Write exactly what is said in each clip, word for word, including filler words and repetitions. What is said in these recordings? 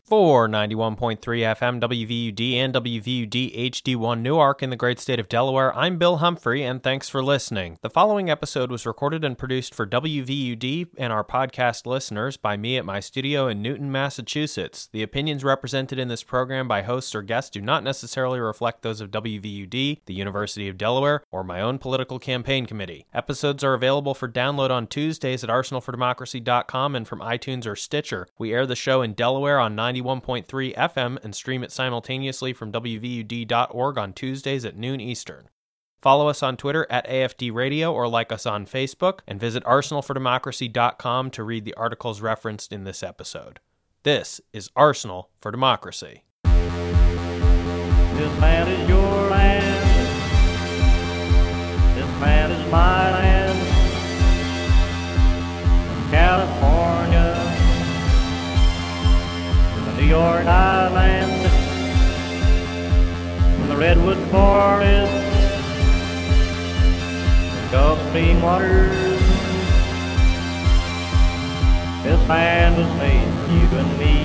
For ninety-one point three F M W V U D and W V U D H D one Newark in the great state of Delaware, I'm Bill Humphrey, and thanks for listening. The following episode was recorded and produced for W V U D and our podcast listeners by me at my studio in Newton, Massachusetts. The opinions represented in this program by hosts or guests do not necessarily reflect those of W V U D, the University of Delaware, or my own political campaign committee. Episodes are available for download on Tuesdays at arsenal for democracy dot com and from iTunes or Stitcher. We air the show in Delaware on ninety-one point three F M and stream it simultaneously from W V U D dot org on Tuesdays at noon Eastern. Follow us on Twitter at A F D Radio or like us on Facebook, and visit arsenal for democracy dot com to read the articles referenced in this episode. This is Arsenal for Democracy. This land is your land. This land is my land. From California to the New York Island, from the Redwood Forest, the Gulf Stream waters. This land was made for you and me.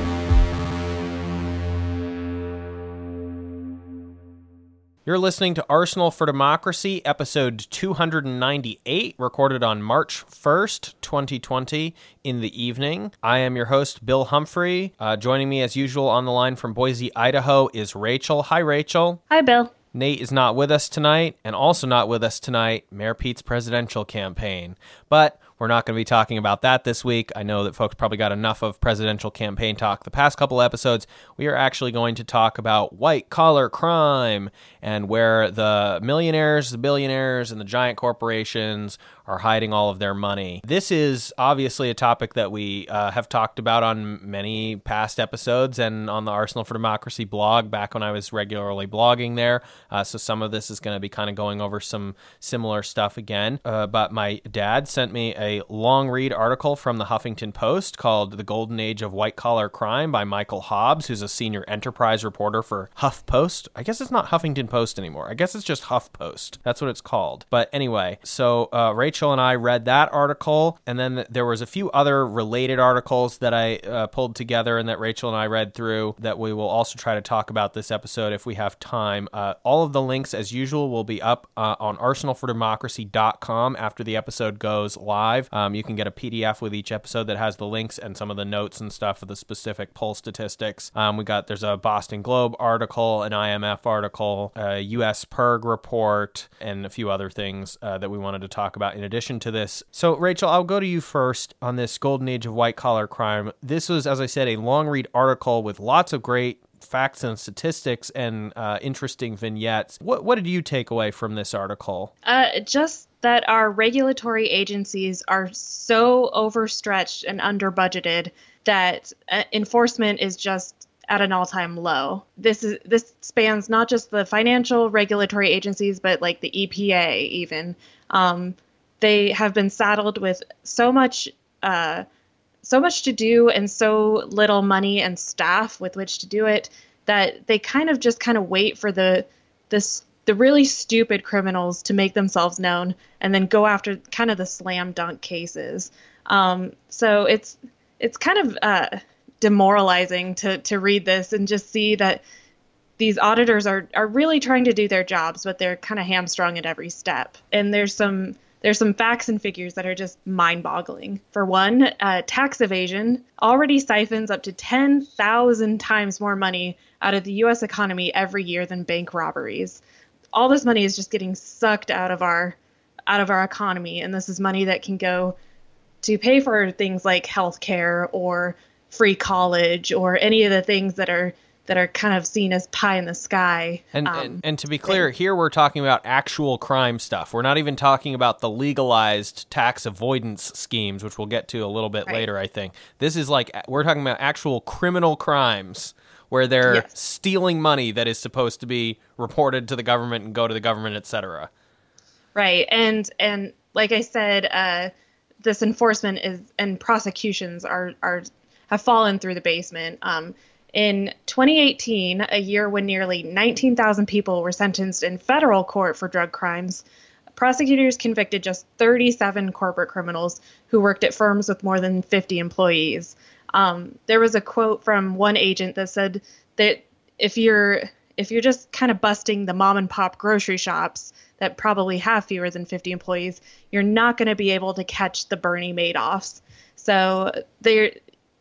You're listening to Arsenal for Democracy, episode two hundred ninety-eight, recorded on March first, twenty twenty, in the evening. I am your host, Bill Humphrey. Uh, joining me as usual on the line from Boise, Idaho is Rachel. Hi, Rachel. Hi, Bill. Nate is not with us tonight, and also not with us tonight, Mayor Pete's presidential campaign. But we're not going to be talking about that this week. I know that folks probably got enough of presidential campaign talk the past couple episodes. We are actually going to talk about white-collar crime and where the millionaires, the billionaires, and the giant corporations are hiding all of their money. This is obviously a topic that we uh, have talked about on many past episodes and on the Arsenal for Democracy blog back when I was regularly blogging there. Uh, so some of this is going to be kind of going over some similar stuff again. Uh, but my dad sent me a a long read article from the Huffington Post called The Golden Age of White Collar Crime by Michael Hobbs, who's a senior enterprise reporter for HuffPost. I guess it's not Huffington Post anymore. I guess it's just HuffPost. That's what it's called. But anyway, so uh, Rachel and I read that article, and then there was a few other related articles that I uh, pulled together and that Rachel and I read through that we will also try to talk about this episode if we have time. Uh, all of the links, as usual, will be up uh, on arsenal for democracy dot com after the episode goes live. Um, you can get a P D F with each episode that has the links and some of the notes and stuff of the specific poll statistics. Um, we got, there's a Boston Globe article, an I M F article, a U S P E R G report, and a few other things uh, that we wanted to talk about in addition to this. So, Rachel, I'll go to you first on this golden age of white-collar crime. This was, as I said, a long-read article with lots of great facts and statistics and uh, interesting vignettes. What what did you take away from this article? Uh, just that our regulatory agencies are so overstretched and under budgeted that uh, enforcement is just at an all-time low. This is this spans not just the financial regulatory agencies, but like the E P A even. Um, they have been saddled with so much uh, so much to do and so little money and staff with which to do it that they kind of just kind of wait for the this the really stupid criminals to make themselves known and then go after kind of the slam dunk cases. Um, so it's it's kind of uh, demoralizing to to read this and just see that these auditors are are really trying to do their jobs, but they're kind of hamstrung at every step. And there's some There's some facts and figures that are just mind-boggling. For one, uh, tax evasion already siphons up to ten thousand times more money out of the U S economy every year than bank robberies. All this money is just getting sucked out of our out of our economy, and this is money that can go to pay for things like healthcare or free college or any of the things that are that are kind of seen as pie in the sky. And, um, and and to be clear, here we're talking about actual crime stuff. We're not even talking about the legalized tax avoidance schemes, which we'll get to a little bit right. later, I think. This is like, we're talking about actual criminal crimes where they're yes. stealing money that is supposed to be reported to the government and go to the government, et cetera. Right. And and like I said, uh, this enforcement is and prosecutions are are have fallen through the basement. Um, In twenty eighteen, a year when nearly nineteen thousand people were sentenced in federal court for drug crimes, prosecutors convicted just thirty-seven corporate criminals who worked at firms with more than fifty employees. Um, there was a quote from one agent that said that if you're if you're just kind of busting the mom and pop grocery shops that probably have fewer than fifty employees, you're not going to be able to catch the Bernie Madoffs. So they're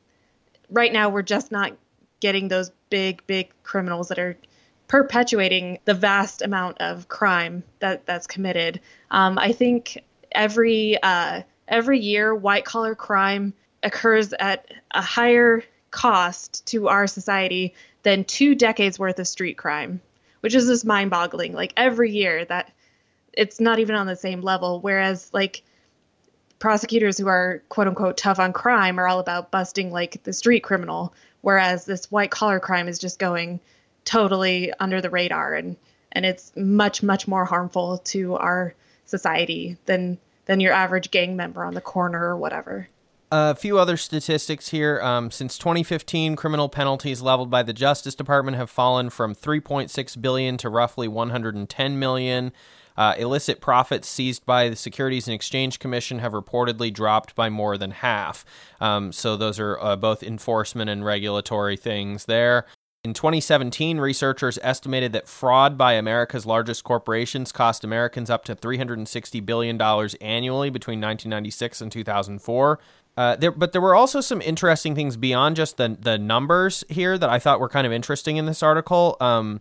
right now we're just not getting those big, big criminals that are perpetuating the vast amount of crime that that's committed. Um, I think every uh, every year, white collar crime occurs at a higher cost to our society than two decades worth of street crime, which is just mind boggling. Like every year that it's not even on the same level. Whereas like prosecutors who are quote unquote tough on crime are all about busting like the street criminal. Whereas this white collar crime is just going totally under the radar, and and it's much, much more harmful to our society than than your average gang member on the corner or whatever. A few other statistics here. Um, since twenty fifteen, criminal penalties leveled by the Justice Department have fallen from three point six billion dollars to roughly one hundred ten million dollars. Uh, illicit profits seized by the Securities and Exchange Commission have reportedly dropped by more than half. Um, so those are uh, both enforcement and regulatory things there. In twenty seventeen, researchers estimated that fraud by America's largest corporations cost Americans up to three hundred sixty billion dollars annually between nineteen ninety-six and two thousand four. Uh, there, but there were also some interesting things beyond just the the numbers here that I thought were kind of interesting in this article. Um,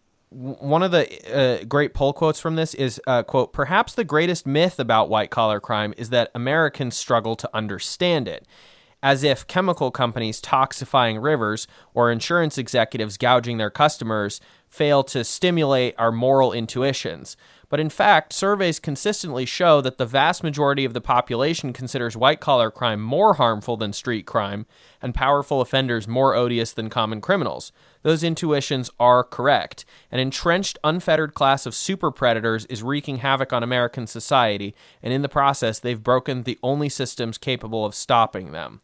w- one of the uh, great pull quotes from this is, uh, quote, "Perhaps the greatest myth about white-collar crime is that Americans struggle to understand it. As if chemical companies toxifying rivers or insurance executives gouging their customers fail to stimulate our moral intuitions. But in fact, surveys consistently show that the vast majority of the population considers white-collar crime more harmful than street crime and powerful offenders more odious than common criminals. Those intuitions are correct. An entrenched, unfettered class of super predators is wreaking havoc on American society, and in the process, they've broken the only systems capable of stopping them."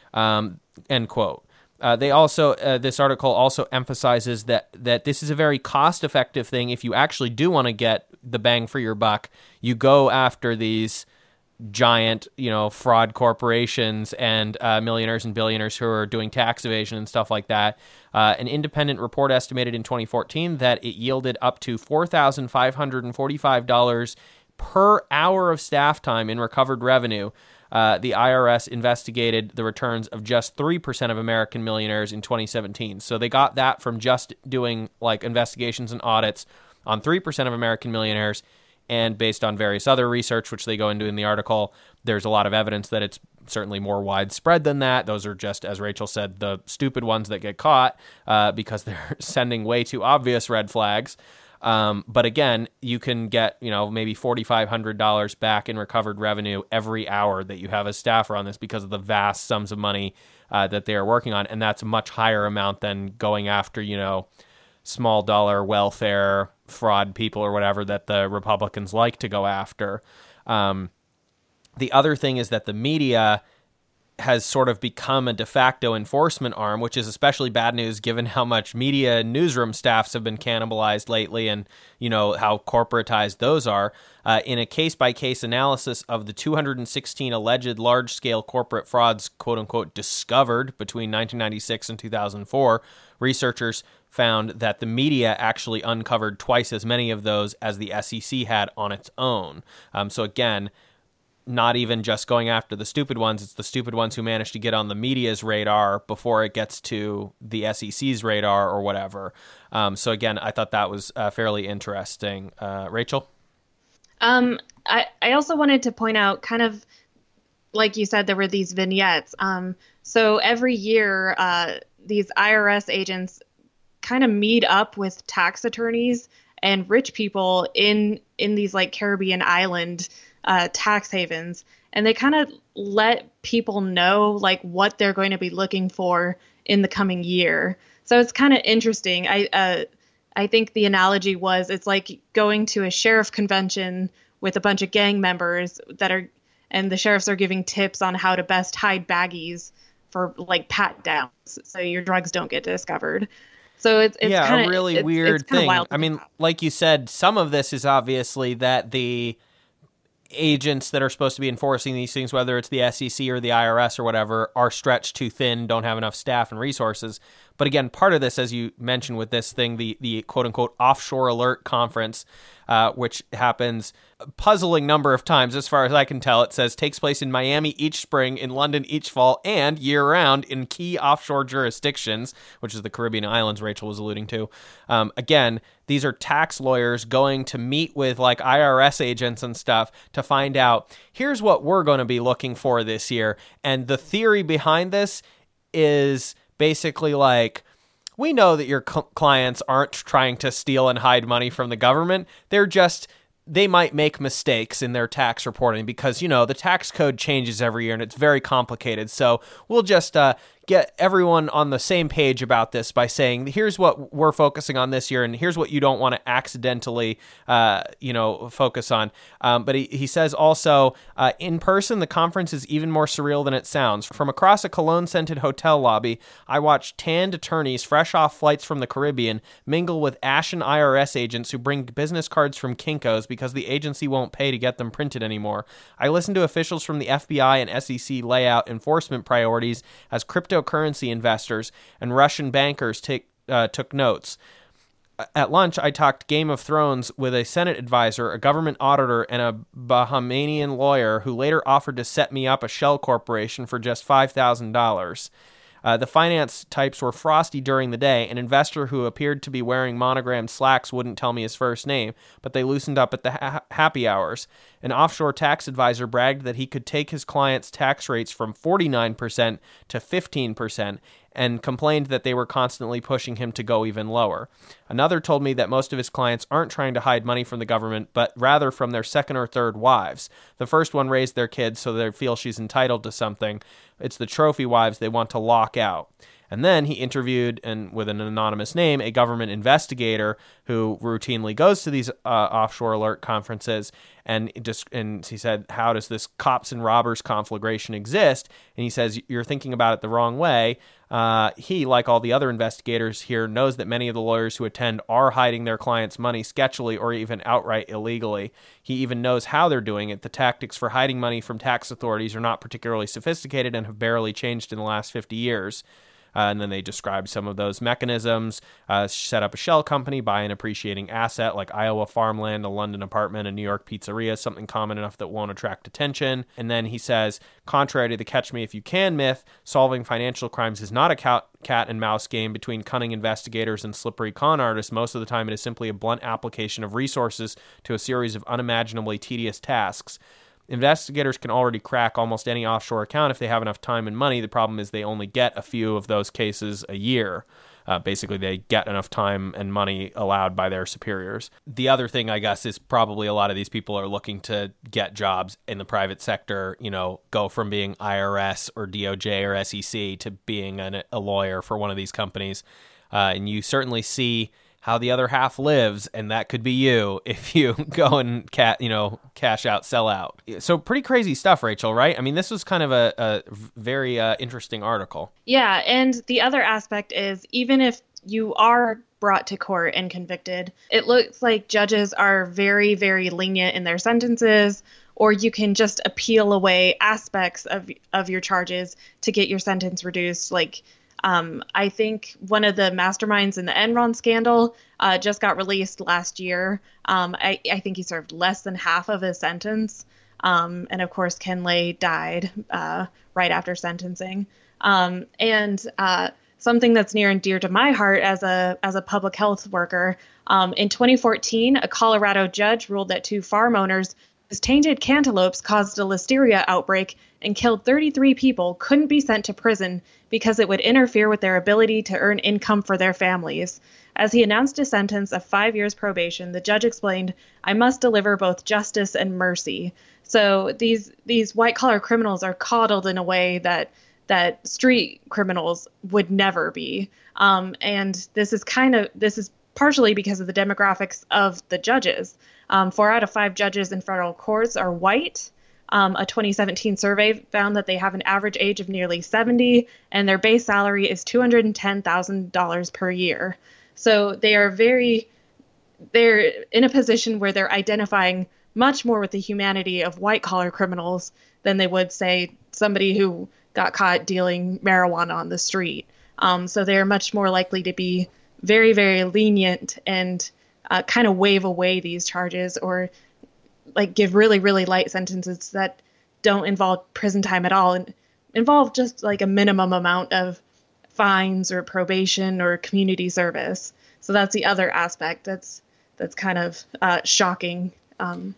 Um, end quote. Uh, they also, uh, this article also emphasizes that, that this is a very cost-effective thing. If you actually do want to get the bang for your buck, you go after these giant, you know, fraud corporations and uh, millionaires and billionaires who are doing tax evasion and stuff like that. Uh, an independent report estimated in twenty fourteen that it yielded up to four thousand five hundred forty-five dollars per hour of staff time in recovered revenue. Uh, the I R S investigated the returns of just three percent of American millionaires in twenty seventeen. So they got that from just doing like investigations and audits on three percent of American millionaires. And based on various other research, which they go into in the article, there's a lot of evidence that it's certainly more widespread than that. Those are just, as Rachel said, the stupid ones that get caught uh, because they're sending way too obvious red flags. Um, but again, you can get, you know, maybe four thousand five hundred dollars back in recovered revenue every hour that you have as staffer on this because of the vast sums of money uh, that they are working on. And that's a much higher amount than going after, you know, small dollar welfare fraud people or whatever that the Republicans like to go after. Um, the other thing is that the media has sort of become a de facto enforcement arm, which is especially bad news given how much media and newsroom staffs have been cannibalized lately and, you know, how corporatized those are. Uh, in a case-by-case analysis of the two hundred sixteen alleged large-scale corporate frauds, quote-unquote, discovered between nineteen ninety-six and two thousand four, researchers found that the media actually uncovered twice as many of those as the S E C had on its own. Um, so again, not even just going after the stupid ones, it's the stupid ones who manage to get on the media's radar before it gets to the S E C's radar or whatever. Um, so again, I thought that was uh, fairly interesting. Uh, Rachel? Um, I, I also wanted to point out kind of, like you said, there were these vignettes. Um, so every year, uh, these I R S agents kind of meet up with tax attorneys and rich people in, in these like Caribbean island uh, tax havens. And they kind of let people know like what they're going to be looking for in the coming year. So it's kind of interesting. I, uh, I think the analogy was it's like going to a sheriff convention with a bunch of gang members that are, and the sheriffs are giving tips on how to best hide baggies for like pat downs so your drugs don't get discovered. So it's, it's yeah, kinda, a really it's, weird it's thing. Wild I mean, like you said, some of this is obviously that the agents that are supposed to be enforcing these things, whether it's the S E C or the I R S or whatever, are stretched too thin, don't have enough staff and resources. But again, part of this, as you mentioned with this thing, the, the quote-unquote offshore alert conference, uh, which happens a puzzling number of times, as far as I can tell. It says takes place in Miami each spring, in London each fall, and year-round in key offshore jurisdictions, which is the Caribbean islands Rachel was alluding to. Um, again, these are tax lawyers going to meet with like I R S agents and stuff to find out, here's what we're going to be looking for this year. And the theory behind this is basically like, we know that your cl- clients aren't trying to steal and hide money from the government. They're just, they might make mistakes in their tax reporting because, you know, the tax code changes every year and it's very complicated. So we'll just uh, get everyone on the same page about this by saying, here's what we're focusing on this year and here's what you don't want to accidentally, uh, you know, focus on. Um, but he, he says also, uh, in person, the conference is even more surreal than it sounds. From across a cologne-scented hotel lobby, I watched tanned attorneys fresh off flights from the Caribbean mingle with ashen I R S agents who bring business cards from Kinko's because the agency won't pay to get them printed anymore. I listened to officials from the F B I and S E C lay out enforcement priorities as cryptocurrency investors and Russian bankers take, uh, took notes. At lunch, I talked Game of Thrones with a Senate advisor, a government auditor, and a Bahamian lawyer who later offered to set me up a shell corporation for just five thousand dollars. Uh, the finance types were frosty during the day. An investor who appeared to be wearing monogrammed slacks wouldn't tell me his first name, but they loosened up at the ha- happy hours. An offshore tax advisor bragged that he could take his clients' tax rates from forty-nine percent to fifteen percent and complained that they were constantly pushing him to go even lower. Another told me that most of his clients aren't trying to hide money from the government, but rather from their second or third wives. The first one raised their kids so they feel she's entitled to something. It's the trophy wives they want to lock out. And then he interviewed, and with an anonymous name, a government investigator who routinely goes to these uh, offshore alert conferences. And just and he said, how does this cops and robbers conflagration exist? And he says, you're thinking about it the wrong way. Uh, he, like all the other investigators here, knows that many of the lawyers who attend are hiding their clients' money sketchily or even outright illegally. He even knows how they're doing it. The tactics for hiding money from tax authorities are not particularly sophisticated and have barely changed in the last fifty years. Uh, and then they describe some of those mechanisms, uh, set up a shell company, buy an appreciating asset like Iowa farmland, a London apartment, a New York pizzeria, something common enough that won't attract attention. And then he says, contrary to the catch me if you can myth, solving financial crimes is not a cat, cat and mouse game between cunning investigators and slippery con artists. Most of the time it is simply a blunt application of resources to a series of unimaginably tedious tasks. Investigators can already crack almost any offshore account if they have enough time and money. The problem is they only get a few of those cases a year. Uh, basically, they get enough time and money allowed by their superiors. The other thing, I guess, is probably a lot of these people are looking to get jobs in the private sector, you know, go from being I R S or D O J or S E C to being an, a lawyer for one of these companies. Uh, and you certainly see how the other half lives, and that could be you if you go and cat, you know, cash out, sell out. So pretty crazy stuff, Rachel, right? I mean, this was kind of a, a very uh, interesting article. Yeah, and the other aspect is even if you are brought to court and convicted, it looks like judges are very, very lenient in their sentences, or you can just appeal away aspects of of your charges to get your sentence reduced. Like, Um, I think one of the masterminds in the Enron scandal uh, just got released last year. Um, I, I think he served less than half of his sentence. Um, and of course, Ken Lay died uh, right after sentencing. Um, and uh, something that's near and dear to my heart as a as a public health worker, um, in twenty fourteen, a Colorado judge ruled that two farm owners whose tainted cantaloupes caused a listeria outbreak and killed thirty-three people couldn't be sent to prison because it would interfere with their ability to earn income for their families. As he announced a sentence of five years probation, the judge explained, "I must deliver both justice and mercy." So these these white-collar criminals are coddled in a way that that street criminals would never be. Um, and this is kind of this is partially because of the demographics of the judges. Um, four out of five judges in federal courts are white. Um, a twenty seventeen survey found that they have an average age of nearly seventy, and their base salary is two hundred ten thousand dollars per year. So they are very, they're in a position where they're identifying much more with the humanity of white-collar criminals than they would, say, somebody who got caught dealing marijuana on the street. Um, so they're much more likely to be very, very lenient and uh, kind of wave away these charges, or like give really, really light sentences that don't involve prison time at all and involve just like a minimum amount of fines or probation or community service. So that's the other aspect that's that's kind of uh, shocking um,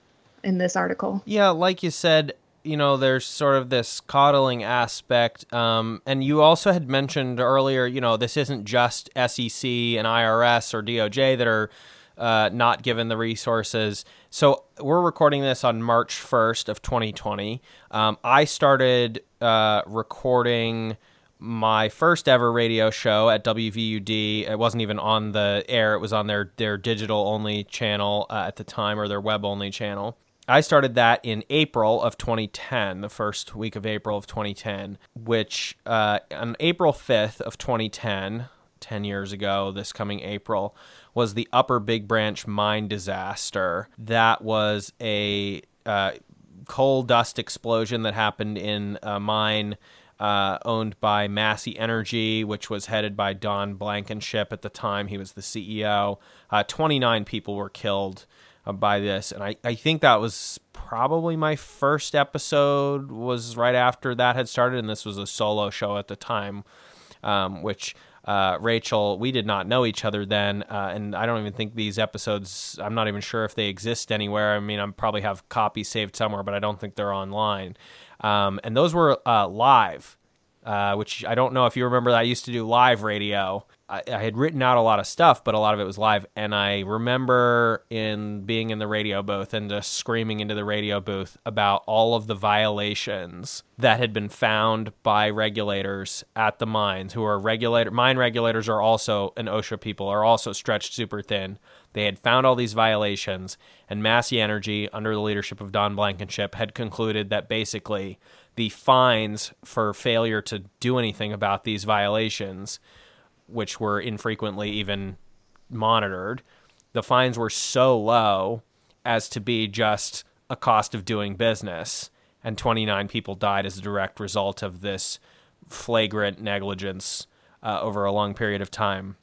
in this article. Yeah, like you said, you know, there's sort of this coddling aspect. Um, and you also had mentioned earlier, you know, this isn't just S E C and I R S or D O J that are uh, not given the resources. So we're recording this on March first of twenty twenty. Um, I started uh, recording my first ever radio show at W V U D. It wasn't even on the air. It was on their, their digital only channel uh, at the time, or their web only channel. I started that in April of twenty ten, the first week of April of twenty ten, which uh, on April fifth of twenty ten, ten years ago, this coming April, was the Upper Big Branch mine disaster. That was a uh, coal dust explosion that happened in a mine uh, owned by Massey Energy, which was headed by Don Blankenship at the time. He was the C E O. Uh, twenty-nine people were killed Uh, by this, and I, I think that was probably my first episode, was right after that had started, and this was a solo show at the time, um, which uh, Rachel, we did not know each other then, uh, and I don't even think these episodes, I'm not even sure if they exist anywhere. I mean, I probably have copies saved somewhere, but I don't think they're online. Um, and those were uh, live, uh, which I don't know if you remember that I used to do live radio. I, I had written out a lot of stuff, but a lot of it was live. And I remember in being in the radio booth and just screaming into the radio booth about all of the violations that had been found by regulators at the mines, who are regulator, mine regulators are also, and OSHA people are also stretched super thin. They had found all these violations, and Massey Energy, under the leadership of Don Blankenship, had concluded that basically the fines for failure to do anything about these violations, which were infrequently even monitored, the fines were so low as to be just a cost of doing business. And twenty-nine people died as a direct result of this flagrant negligence uh, over a long period of time.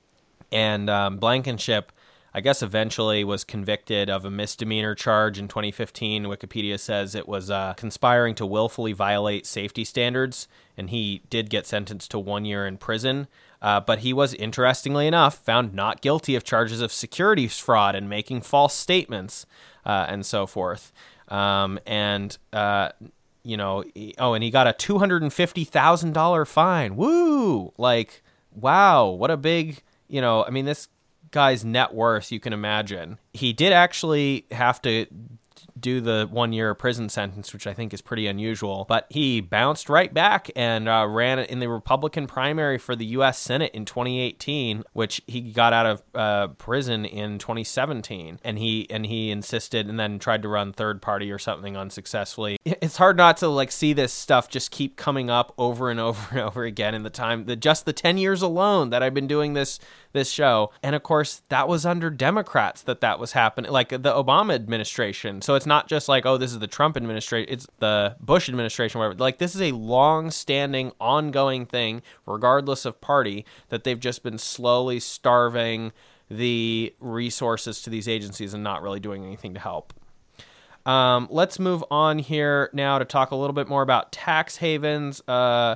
And um, Blankenship, I guess, eventually was convicted of a misdemeanor charge in twenty fifteen. Wikipedia says it was uh, conspiring to willfully violate safety standards, and he did get sentenced to one year in prison. Uh, but he was, interestingly enough, found not guilty of charges of securities fraud and making false statements uh, and so forth. Um, and, uh, you know, he, oh, and he got a two hundred fifty thousand dollars fine. Woo! Like, wow, what a big, you know, I mean, this guy's net worth, you can imagine. He did actually have to do the one year prison sentence, which I think is pretty unusual, but he bounced right back and uh, ran in the Republican primary for the U S Senate in twenty eighteen, which he got out of uh, prison in twenty seventeen, and he and he insisted and then tried to run third party or something unsuccessfully. It's hard not to like see this stuff just keep coming up over and over and over again in the time that just the ten years alone that I've been doing this this show. And of course, that was under Democrats that that was happening, like the Obama administration. So it's not just like, oh, this is the Trump administration, it's the Bush administration, whatever. Like, this is a long-standing, ongoing thing, regardless of party, that they've just been slowly starving the resources to these agencies and not really doing anything to help. Um, let's move on here now to talk a little bit more about tax havens. Uh,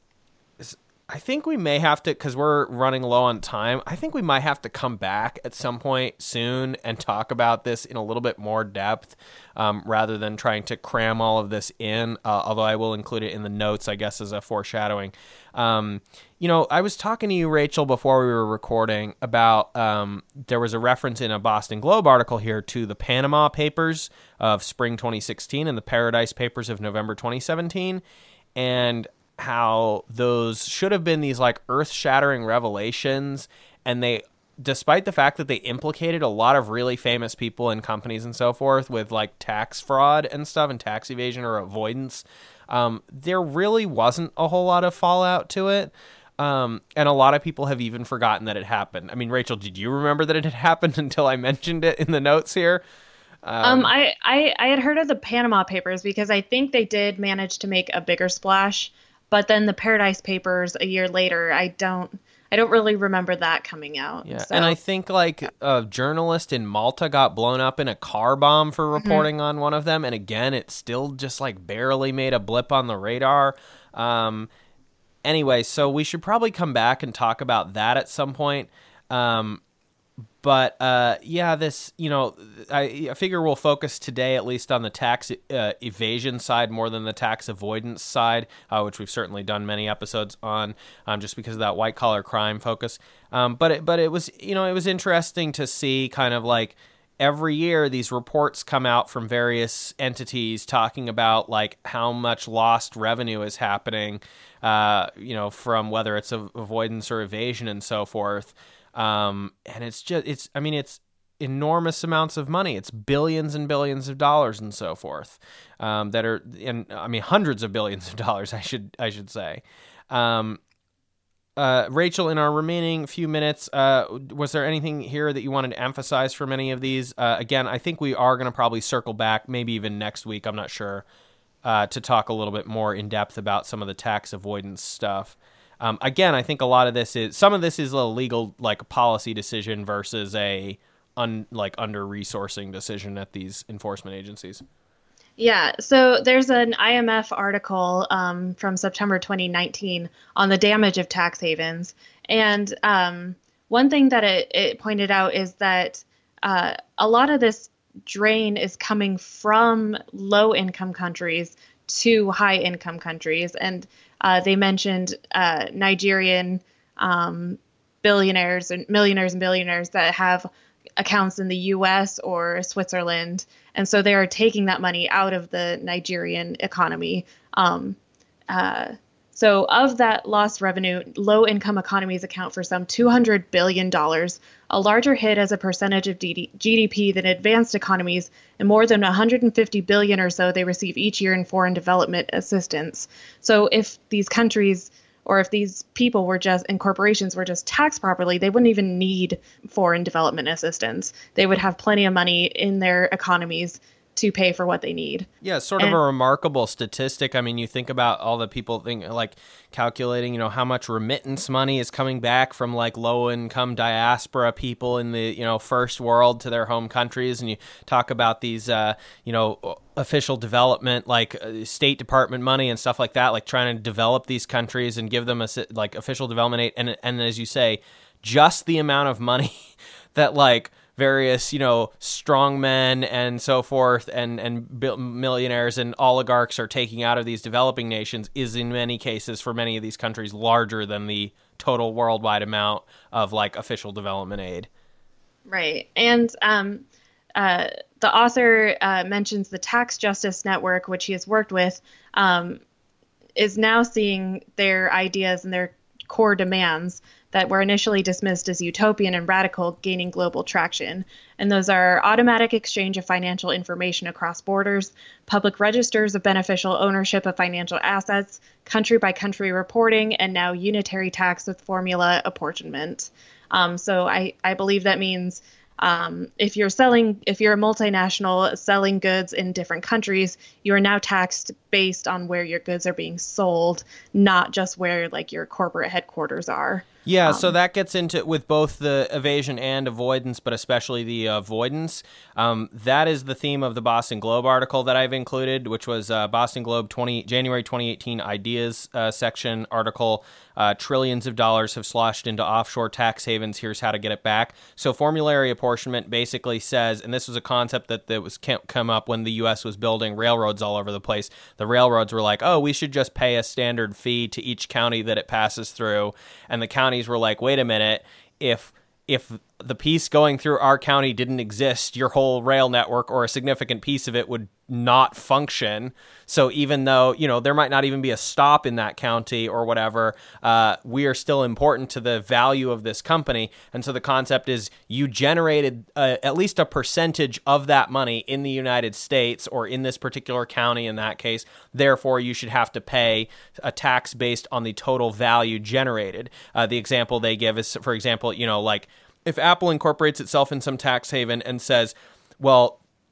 I think we may have to, because we're running low on time, I think we might have to come back at some point soon and talk about this in a little bit more depth, um, rather than trying to cram all of this in, uh, although I will include it in the notes, I guess, as a foreshadowing. Um, you know, I was talking to you, Rachel, before we were recording about, um, there was a reference in a Boston Globe article here to the Panama Papers of spring twenty sixteen and the Paradise Papers of November twenty seventeen, and how those should have been these like earth-shattering revelations, and they, despite the fact that they implicated a lot of really famous people and companies and so forth with like tax fraud and stuff and tax evasion or avoidance, um, there really wasn't a whole lot of fallout to it. Um, and a lot of people have even forgotten that it happened. I mean, Rachel, did you remember that it had happened until I mentioned it in the notes here? Um, I, I I had heard of the Panama Papers because I think they did manage to make a bigger splash, but then the Paradise Papers a year later, I don't I don't really remember that coming out. Yeah, So. and I think like a journalist in Malta got blown up in a car bomb for reporting mm-hmm. on one of them, and again, it still just like barely made a blip on the radar. Um, anyway, so we should probably come back and talk about that at some point. Um, But, uh, yeah, this, you know, I, I figure we'll focus today at least on the tax uh, evasion side more than the tax avoidance side, uh, which we've certainly done many episodes on um, just because of that white-collar crime focus. Um, but, it, but it was, you know, it was interesting to see kind of like every year these reports come out from various entities talking about like how much lost revenue is happening, uh, you know, from whether it's avoidance or evasion and so forth. Um, and it's just, it's, I mean, it's enormous amounts of money. It's billions and billions of dollars and so forth, um, that are, and I mean, hundreds of billions of dollars, I should, I should say. Um, uh, Rachel, in our remaining few minutes, uh, was there anything here that you wanted to emphasize from any of these? Uh, again, I think we are going to probably circle back, maybe even next week, I'm not sure, uh, to talk a little bit more in depth about some of the tax avoidance stuff. Um, again, I think a lot of this is, some of this is a legal, like, policy decision versus a, un, like, under-resourcing decision at these enforcement agencies. Yeah, so there's an I M F article um, from September twenty nineteen on the damage of tax havens. And um, one thing that it, it pointed out is that uh, a lot of this drain is coming from low-income countries to high-income countries. And Uh, they mentioned uh, Nigerian um, billionaires and millionaires and billionaires that have accounts in the U S or Switzerland. And so they are taking that money out of the Nigerian economy. Um, uh, so of that lost revenue, low-income economies account for some two hundred billion dollars, a larger hit as a percentage of G D P than advanced economies, and more than one hundred fifty billion dollars or so they receive each year in foreign development assistance. So if these countries or if these people were just, and corporations were just taxed properly, they wouldn't even need foreign development assistance. They would have plenty of money in their economies to pay for what they need. Yeah, sort of and, a remarkable statistic. I mean, you think about all the people think like calculating, you know, how much remittance money is coming back from like low income diaspora people in the, you know, first world to their home countries. And you talk about these, uh, you know, official development, like uh, State Department money and stuff like that, like trying to develop these countries and give them a like official development aid. And, and as you say, just the amount of money that like various, you know, strongmen and so forth and, and millionaires and oligarchs are taking out of these developing nations is in many cases for many of these countries larger than the total worldwide amount of like official development aid. Right. And um, uh, the author uh, mentions the Tax Justice Network, which he has worked with, um, is now seeing their ideas and their core demands that were initially dismissed as utopian and radical gaining global traction. And those are automatic exchange of financial information across borders, public registers of beneficial ownership of financial assets, country-by-country reporting, and now unitary tax with formula apportionment. Um, so I, I believe that means um, if you're selling, if you're a multinational selling goods in different countries, you are now taxed based on where your goods are being sold, not just where like your corporate headquarters are. Yeah, Um, so that gets into with both the evasion and avoidance, but especially the avoidance. Um, that is the theme of the Boston Globe article that I've included, which was uh, Boston Globe twenty January twenty eighteen ideas uh, section article. Uh, trillions of dollars have sloshed into offshore tax havens. Here's how to get it back. So formulary apportionment basically says, and this was a concept that, that was come up when the U S was building railroads all over the place. The railroads were like, oh, we should just pay a standard fee to each county that it passes through. And the counties were like, wait a minute, if if the piece going through our county didn't exist, your whole rail network or a significant piece of it would not function. So even though, you know, there might not even be a stop in that county or whatever, uh, we are still important to the value of this company. And so the concept is you generated uh, at least a percentage of that money in the United States or in this particular county in that case. Therefore, you should have to pay a tax based on the total value generated. Uh, the example they give is, for example, you know, like if Apple incorporates itself in some tax haven and says, well,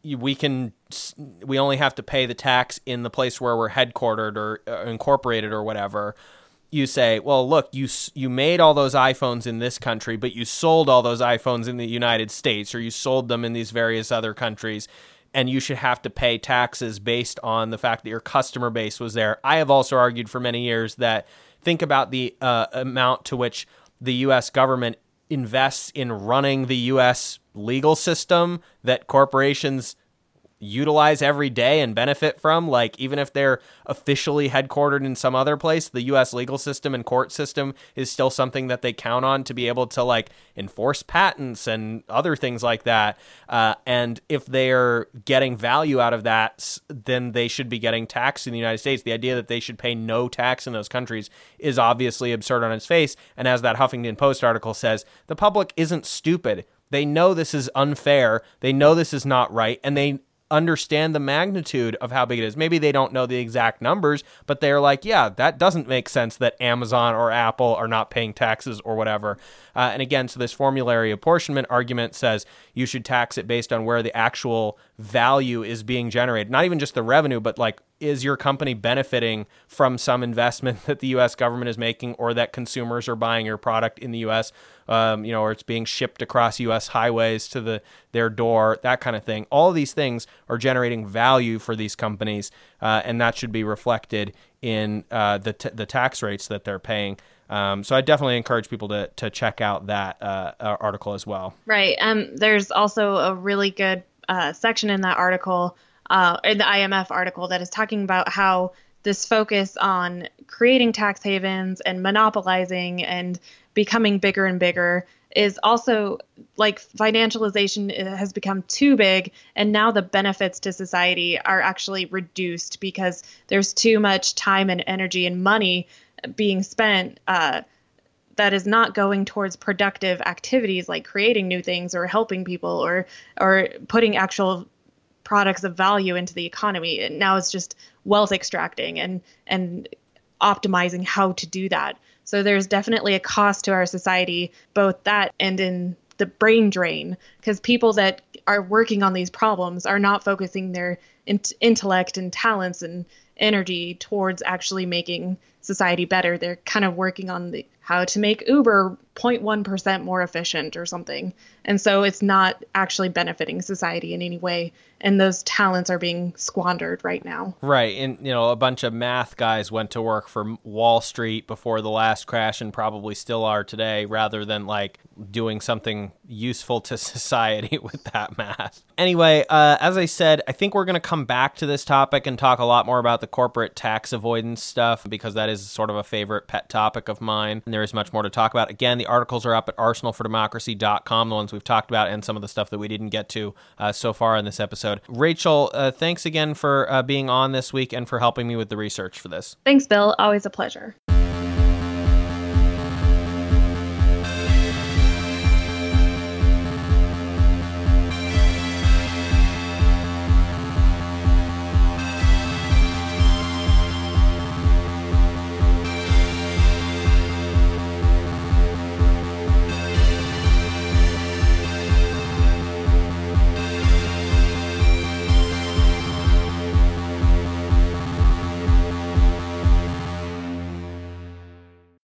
we can we only have to pay the tax in the place where we're headquartered or uh, incorporated or whatever. You say, well, look, you you made all those iPhones in this country, but you sold all those iPhones in the United States, or you sold them in these various other countries, and you should have to pay taxes based on the fact that your customer base was there. I have also argued for many years that think about the uh, amount to which the U S government invests in running the U S legal system that corporations utilize every day and benefit from. Like, even if they're officially headquartered in some other place, the U S legal system and court system is still something that they count on to be able to like enforce patents and other things like that. Uh, and if they're getting value out of that, then they should be getting taxed in the United States. The idea that they should pay no tax in those countries is obviously absurd on its face. And as that Huffington Post article says, the public isn't stupid. They know this is unfair. They know this is not right. And they understand the magnitude of how big it is. Maybe they don't know the exact numbers, but they're like, yeah, that doesn't make sense that Amazon or Apple are not paying taxes or whatever. Uh, and again, so this formulary apportionment argument says you should tax it based on where the actual value is being generated. Not even just the revenue, but like, is your company benefiting from some investment that the U S government is making, or that consumers are buying your product in the U S, um, you know, or it's being shipped across U S highways to the their door, that kind of thing. All of these things are generating value for these companies, uh, and that should be reflected in uh, the t- the tax rates that they're paying. Um, so I definitely encourage people to to check out that uh, article as well. Right. Um, there's also a really good uh, section in that article, uh, in the I M F article, that is talking about how this focus on creating tax havens and monopolizing and becoming bigger and bigger is also like financialization has become too big, and now the benefits to society are actually reduced because there's too much time and energy and money being spent uh, that is not going towards productive activities like creating new things or helping people or or putting actual products of value into the economy. And now it's just wealth extracting and and optimizing how to do that. So there's definitely a cost to our society, both that and in the brain drain, because people that are working on these problems are not focusing their in- intellect and talents and energy towards actually making society better. They're kind of working on the how to make Uber zero point one percent more efficient or something. And so it's not actually benefiting society in any way. And those talents are being squandered right now. Right. And, you know, a bunch of math guys went to work for Wall Street before the last crash and probably still are today, rather than like doing something useful to society with that math. Anyway, uh, as I said, I think we're going to come back to this topic and talk a lot more about the corporate tax avoidance stuff, because that is sort of a favorite pet topic of mine. And there is much more to talk about. Again, the articles are up at arsenal for democracy dot com, the ones we've talked about, and some of the stuff that we didn't get to uh, so far in this episode. Rachel, uh, thanks again for uh, being on this week and for helping me with the research for this. Thanks, Bill. Always a pleasure.